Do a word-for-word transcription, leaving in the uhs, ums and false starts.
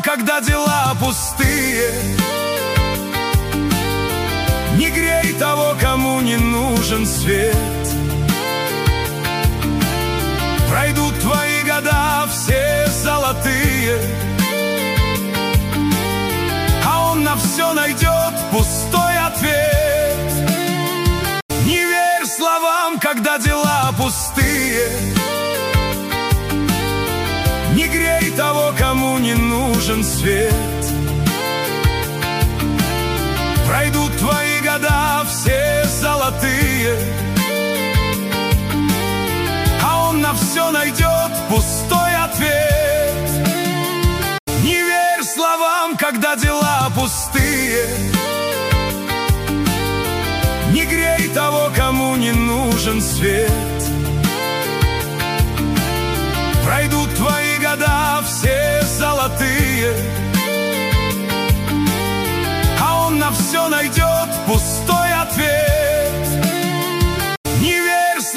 когда дела пустые. Не грей того, кому не нужен свет. Пройдут твои года все золотые, а он на все найдет пустой ответ. Не верь словам, когда дела пустые. Не грей того, кому не нужен свет. Пройдут твои года все золотые, а он на все найдет пустой ответ. Не верь словам, когда дела пустые. Не грей того, кому не нужен свет. Пройдут твои года все золотые, а он на все найдет